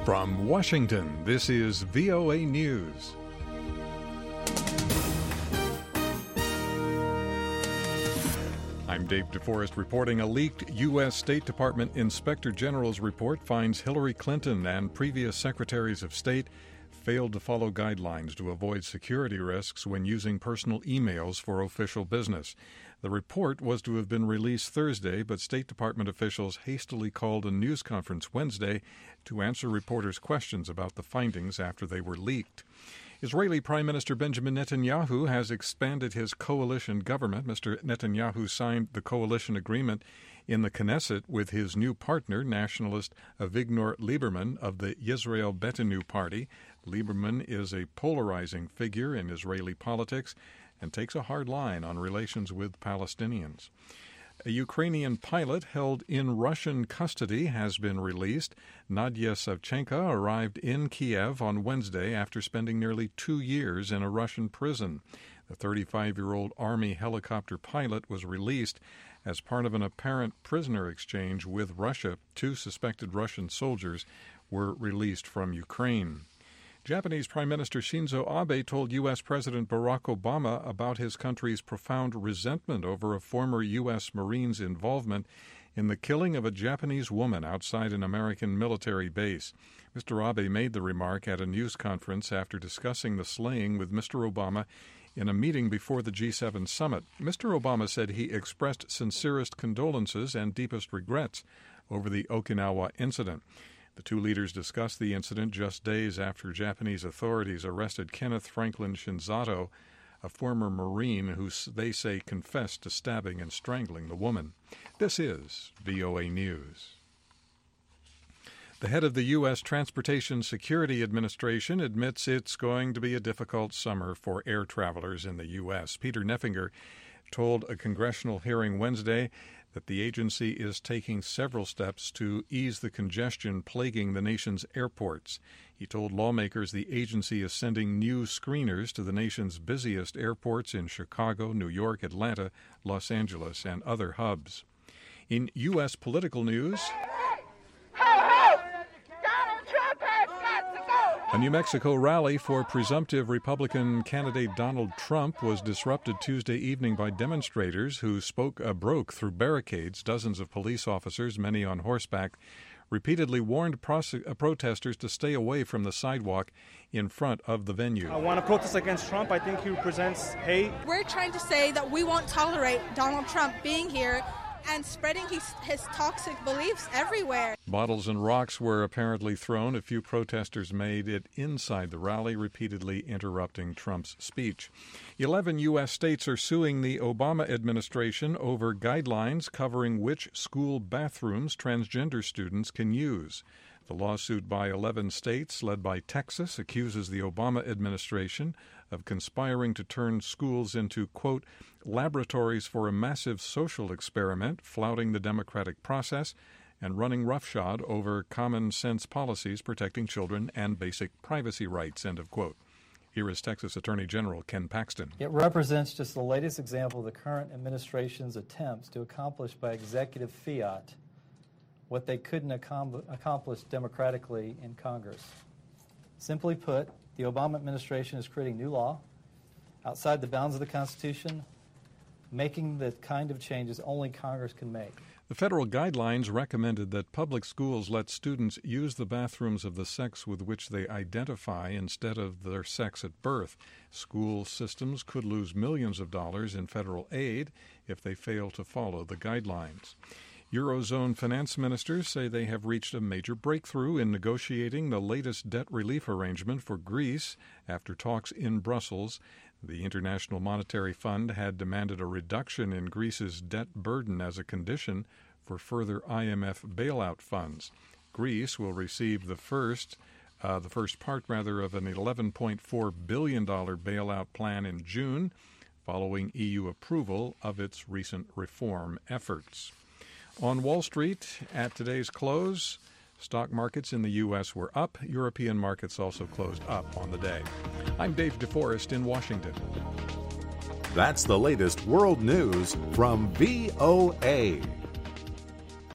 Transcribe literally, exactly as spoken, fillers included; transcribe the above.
From Washington, this is V O A News. I'm Dave DeForest reporting. A leaked U S State Department Inspector General's report finds Hillary Clinton and previous secretaries of state failed to follow guidelines to avoid security risks when using personal emails for official business. The report was to have been released Thursday, but State Department officials hastily called a news conference Wednesday to answer reporters' questions about the findings after they were leaked. Israeli Prime Minister Benjamin Netanyahu has expanded his coalition government. Mister Netanyahu signed the coalition agreement in the Knesset with his new partner, nationalist Avigdor Lieberman of the Yisrael Beitenu party. Lieberman is a polarizing figure in Israeli politics and takes a hard line on relations with Palestinians. A Ukrainian pilot held in Russian custody has been released. Nadia Savchenko arrived in Kiev on Wednesday after spending nearly two years in a Russian prison. The thirty-five-year-old Army helicopter pilot was released as part of an apparent prisoner exchange with Russia. Two suspected Russian soldiers were released from Ukraine. Japanese Prime Minister Shinzo Abe told U S. President Barack Obama about his country's profound resentment over a former U S. Marine's involvement in the killing of a Japanese woman outside an American military base. Mister Abe made the remark at a news conference after discussing the slaying with Mister Obama in a meeting before the G seven summit. Mister Obama said he expressed sincerest condolences and deepest regrets over the Okinawa incident. The two leaders discussed the incident just days after Japanese authorities arrested Kenneth Franklin Shinzato, a former Marine who they say confessed to stabbing and strangling the woman. This is V O A News. The head of the U S. Transportation Security Administration admits it's going to be a difficult summer for air travelers in the U S. Peter Neffinger told a congressional hearing Wednesday that the agency is taking several steps to ease the congestion plaguing the nation's airports. He told lawmakers the agency is sending new screeners to the nation's busiest airports in Chicago, New York, Atlanta, Los Angeles, and other hubs. In U S political news, a New Mexico rally for presumptive Republican candidate Donald Trump was disrupted Tuesday evening by demonstrators who spoke uh, broke through barricades. Dozens of police officers, many on horseback, repeatedly warned pros- uh, protesters to stay away from the sidewalk in front of the venue. I want to protest against Trump. I think he represents hate. We're trying to say that we won't tolerate Donald Trump being here and spreading his, his toxic beliefs everywhere. Bottles and rocks were apparently thrown. A few protesters made it inside the rally, repeatedly interrupting Trump's speech. Eleven U S states are suing the Obama administration over guidelines covering which school bathrooms transgender students can use. The lawsuit by eleven states, led by Texas, accuses the Obama administration of conspiring to turn schools into, quote, laboratories for a massive social experiment, flouting the democratic process, and running roughshod over common-sense policies protecting children and basic privacy rights, end of quote. Here is Texas Attorney General Ken Paxton. It represents just the latest example of the current administration's attempts to accomplish by executive fiat what they couldn't accom- accomplish democratically in Congress. Simply put, the Obama administration is creating new law outside the bounds of the Constitution, making the kind of changes only Congress can make. The federal guidelines recommended that public schools let students use the bathrooms of the sex with which they identify instead of their sex at birth. School systems could lose millions of dollars in federal aid if they fail to follow the guidelines. Eurozone finance ministers say they have reached a major breakthrough in negotiating the latest debt relief arrangement for Greece after talks in Brussels. The International Monetary Fund had demanded a reduction in Greece's debt burden as a condition for further I M F bailout funds. Greece will receive the first, uh, the first part rather of an eleven point four billion dollars bailout plan in June, following E U approval of its recent reform efforts. On Wall Street, at today's close, stock markets in the U S were up. European markets also closed up on the day. I'm Dave DeForest in Washington. That's the latest world news from V O A.